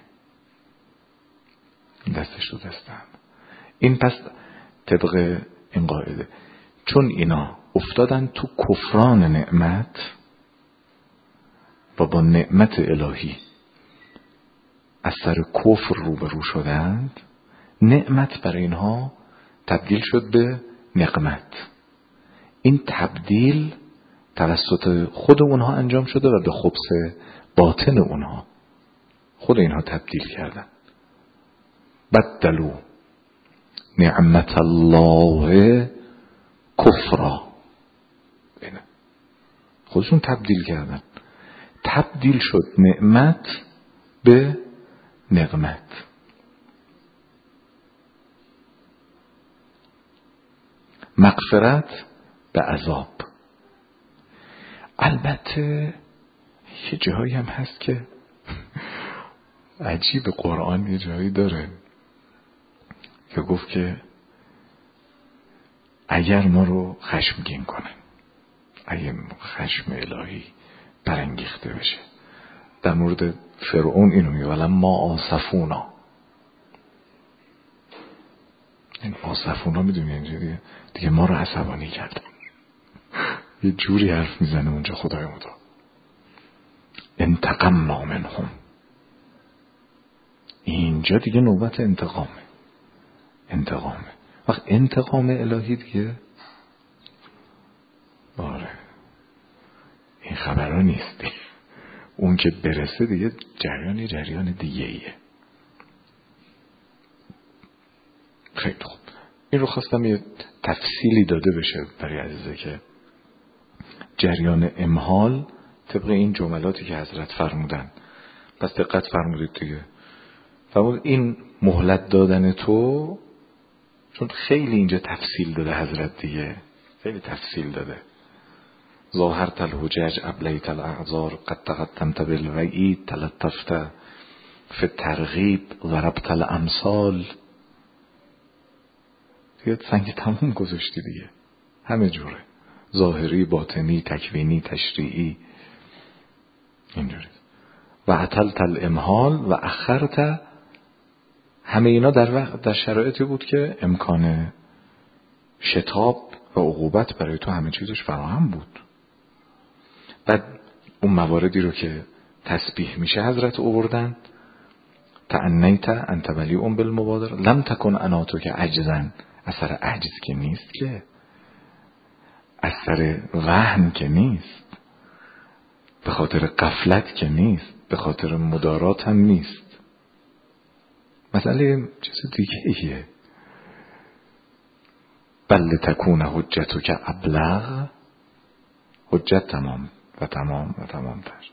این دستش تو دست همه. این پس طبق این قاعده چون اینا افتادن تو کفران نعمت و با نعمت الهی از سر کفر روبرو شدند، نعمت برای اینها تبدیل شد به نقمت. این تبدیل توسط خود اونها انجام شده و به خبث باطن اونها، خود اینها تبدیل کردن. بدلو نعمت الله کفرا، خودشون تبدیل کردن. تبدیل شد نعمت به نقمت. مغفرت به عذاب. البته یه جایی هم هست که عجیب، قرآن یه جایی داره که گفت که اگر ما رو خشمگین کنن، اگر خشم الهی برانگیخته بشه، در مورد فرعون اینو میگه ولما آسفونا. این آسفونا میدونی اینجا دیگه, دیگه ما رو عصبانی کردن. یه جوری حرف میزنه اونجا خدای متعال. انتقمنا منهم. اینجا دیگه نوبت انتقامه. انتقامه. وقت انتقام الهی دیگه، آره این خبرها نیست دیگه. اون که برسه دیگه جریان جریان دیگه ایه. خیلی خوب، این رو خواستم یه تفصیلی داده بشه برای عزیزه که جریان امحال طبق این جملاتی که حضرت فرمودن. پس دقت فرمودید دیگه. فرمود این مهلت دادن تو، چون خیلی اینجا تفصیل داده حضرت دیگه، خیلی تفصیل داده. ظاهرت الحجج ابلیت الاعذار قد تقدمت بالوعید تلطفت فی الترغیب ضربت الامثال. دیگه سنگ تموم گذاشتی دیگه، همه جوره، ظاهری، باطنی، تکوینی، تشریعی، اینجوری. و عطلت الامحال و اخرت. همه اینا در وقت در شرایطی بود که امکان شتاب و عقوبت برای تو همه چیزش فراهم بود. بعد اون مواردی رو که تسبیح میشه حضرت آوردن. تعنیت انت ولیء بالمبادر لم تکن اناتو که عجزن. اثر عجز که نیست، که اثر وهن که نیست، به خاطر غفلت که نیست، به خاطر مدارات هم نیست. مسئله چیز دیگه ایه. بل تکون حجتو که ابلغ. حجت تمام و تمام و تمام تر.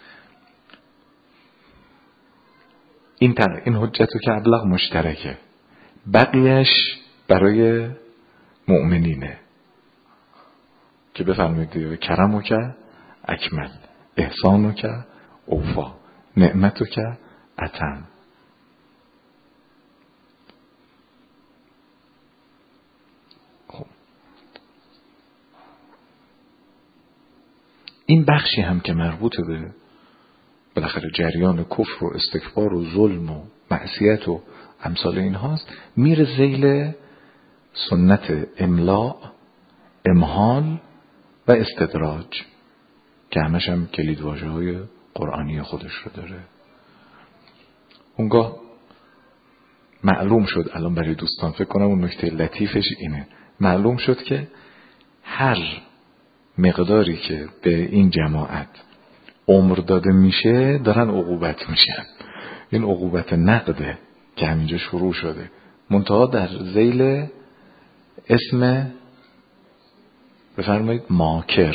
این تر این حجتو که ابلغ مشترکه. بقیهش برای مؤمنینه که بفرمایید دیگه کرمک اکمل، احسانک اوفا، نعمتک اتم. خب این بخشی هم که مربوط به بالاخره جریان کفر و استکبار و ظلم و معصیت و امثال این هاست، میره ذیل سنت املاء، امهال و استدراج که همش هم کلید واژه های قرآنی خودش رو داره. اونگاه معلوم شد، الان برای دوستان فکر کنم اون نکته لطیفش اینه، معلوم شد که هر مقداری که به این جماعت عمر داده میشه دارن عقوبت میشن. این عقوبت نقده که همینجا شروع شده، منتها در ذیل اسم بفرمایید ماکر.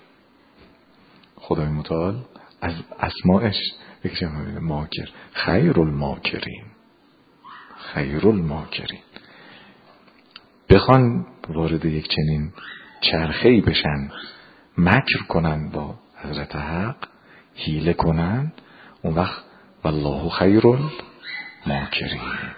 خدای متعال از اسمائش یکی ماکر، خیر الماکرین، خیر الماکرین. بخوان وارد یک چنین چرخه‌ای بشن، مکر کنن با حضرت حق، حیله کنن، اون وقت والله خیر الماکرین.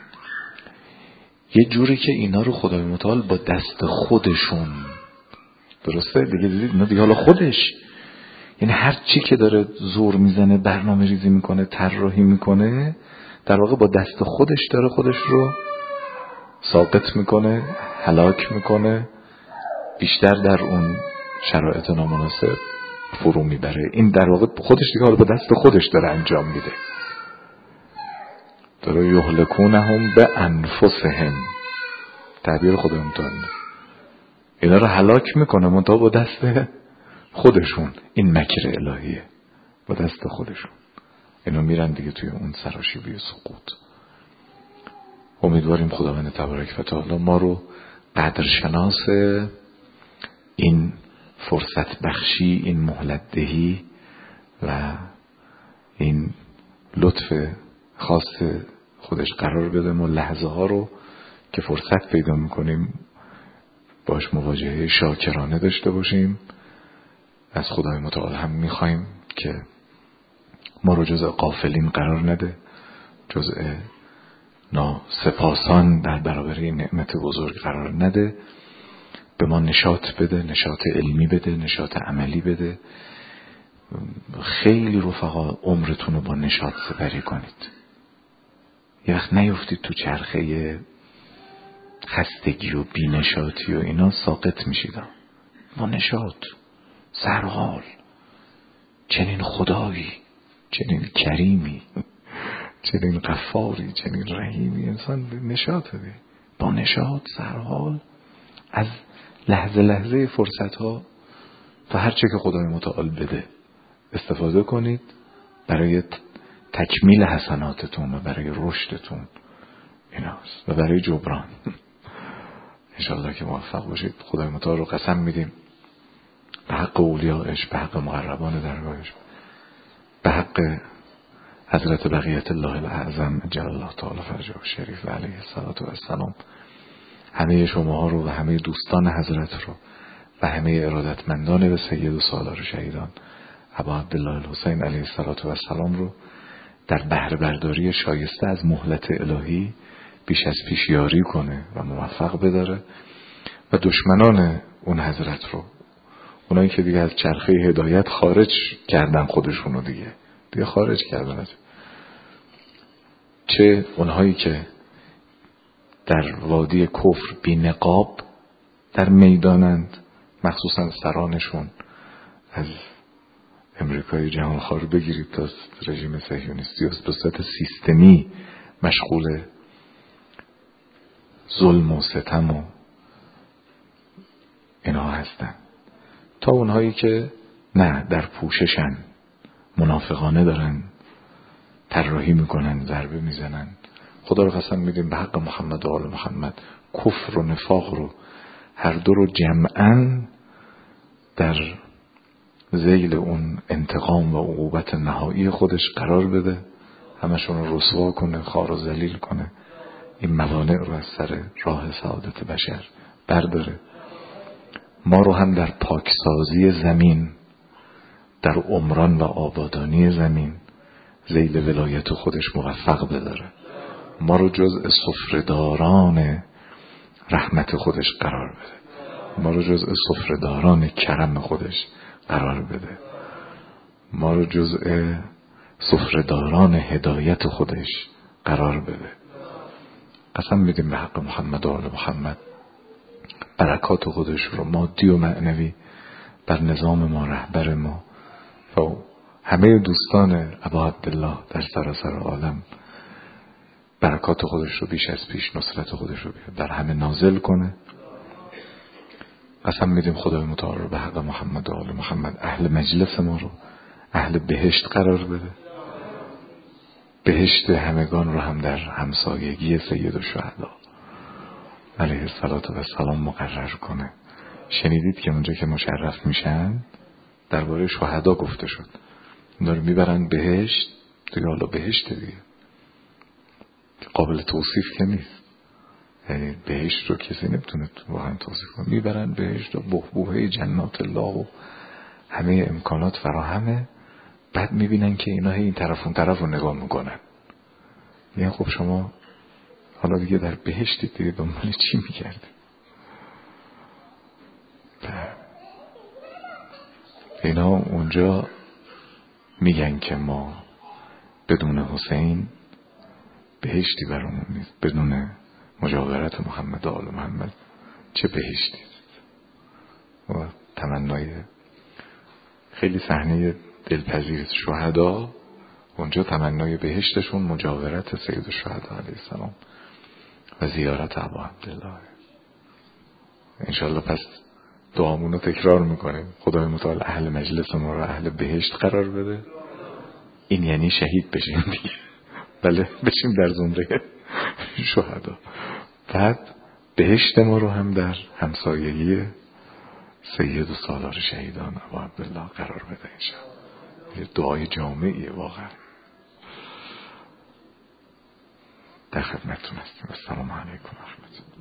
یه جوری که اینا رو خدای متعال با دست خودشون، درسته دیگه، دیدید اینا دیگه حالا خودش، یعنی هر چی که داره زور میزنه، برنامه ریزی میکنه، طراحی میکنه، در واقع با دست خودش داره خودش رو ساقط میکنه، هلاک میکنه، بیشتر در اون شرایط نامناسب فرو میبره. این در واقع خودش دیگه حالا با دست خودش داره انجام میده. داره یهلکونهم به انفسهم، تعبیر خودمون متعال، اینا رو هلاک میکنه منتها با دست خودشون. این مکر الهیه، با دست خودشون اینا میرن دیگه توی اون سراشیبی سقوط. امیدواریم خداوند تبارک و تعالی ما رو قدرشناس این فرصت بخشی، این مهلت دهی و این لطف خاص خودش قرار بده. ما لحظه ها رو که فرصت پیدا میکنیم باش مواجهه شاکرانه داشته باشیم. از خدای متعال هم میخوایم که ما رو جزء غافلین قرار نده، جزء ناسپاسان در برابر این نعمت بزرگ قرار نده. به ما نشاط بده، نشاط علمی بده، نشاط عملی بده. خیلی رفقا عمرتون رو با نشاط سپری کنید. یه وقت نیفتید تو چرخه خستگی و بینشاطی و اینا ساقط میشید. با نشاط، سرحال، چنین خدایی، چنین کریمی، چنین غفاری، چنین رحیمی، انسان نشاط بده. با نشاط، سرحال، از لحظه لحظه فرصت ها تا هر چه که خدای متعال بده استفاده کنید برای تکمیل حسناتتون و برای رشدتون ایناست و برای جبران. انشاءالله که موفق باشید. خدای متعال رو قسم میدیم به حق اولیاءش، به حق مقربان درگاهش، به حق حضرت بقیت الله الاعظم جل الله تعالی فرجه شریف و علیه الصلاة و السلام، همه شماها رو و همه دوستان حضرت رو و همه ارادتمندان به سید و سالار شهیدان ابا عبدالله الحسین علیه الصلاة و السلام رو در بهره برداری شایسته از مهلت الهی بیش از پیش یاری کنه و موفق بداره و دشمنان اون حضرت رو، اونایی که دیگه از چرخه هدایت خارج کردن خودشونو، دیگه دیگه خارج کردن، چه اونهایی که در وادی کفر بی نقاب در میدانند، مخصوصا سرانشون، از امریکای جهانخوار بگیرید تا رژیم صهیونیستی و به صورت سیستمی مشغول ظلم و ستم و اینا هستن، تا اونهایی که نه در پوششن، منافقانه دارن طراحی میکنن، ضربه میزنن. خدا رو قسم میدیم به حق محمد و آل محمد کفر و نفاق رو هر دو رو جمعاً در ذیل اون انتقام و عقوبت نهایی خودش قرار بده، همشون رو رسوا کنه، خوار و ذلیل کنه، این موانع رو از سر راه سعادت بشر برداره. ما رو هم در پاکسازی زمین، در عمران و آبادانی زمین ذیل ولایت خودش موفق بداره. ما رو جزء سفره‌داران رحمت خودش قرار بده. ما رو جزء سفره‌داران کرم خودش قرار بده. ما رو جزء سفره‌داران هدایت خودش قرار بده. قسم میدیم به حق محمد و آل محمد برکات خودش رو مادی و معنوی بر نظام ما، رهبر ما و همه دوستان ابا عبدالله در سراسر عالم برکات خودش رو بیش از پیش، نصرت خودش رو در همه نازل کنه. قسم میدیم خدای متعال رو به حق محمد و آل محمد اهل مجلس ما رو اهل بهشت قرار بده. بهشت همگان رو هم در همسایگی سید الشهدا علیه السلام مقرر کنه. شنیدید که اونجا که مشرف میشن درباره شهدا گفته شد، اونا رو میبرن بهشت دیگه. حالا بهشت دیگه قابل توصیف که نیست، یعنی بهشت رو کسی نمیتونه واقعا توصیف کنه. میبرن بهشت و بحبوحه جنات الله و همه امکانات فراهمه. بعد میبینن که اینا این طرف اون طرف رو نگاه میکنن، میگن خب شما حالا دیگه در بهشتی دیگه دنبال چی میکردی؟ اینا اونجا میگن که ما بدون حسین بهشتی برامون نیست، بدون مجاورت محمد و آل محمد چه بهشتی. و تمنای خیلی صحنه دلپذیر شهدا اونجا، تمنای بهشتشون مجاورت سید الشهدا علیه السلام و زیارت ابا عبدالله. انشالله پس دعامون رو تکرار میکنیم خدای متعال اهل مجلس ما رو اهل بهشت قرار بده. این یعنی شهید بشیم دیگه، بله بشیم در زمره شهدا. بعد بهشت ما رو هم در همسایگی سید و سالار شهیدان ابا عبدالله قرار بده انشاءالله. یه دعای جامعیه واقعا. در خدمتتون هستیم. السلام علیکم و رحمت الله.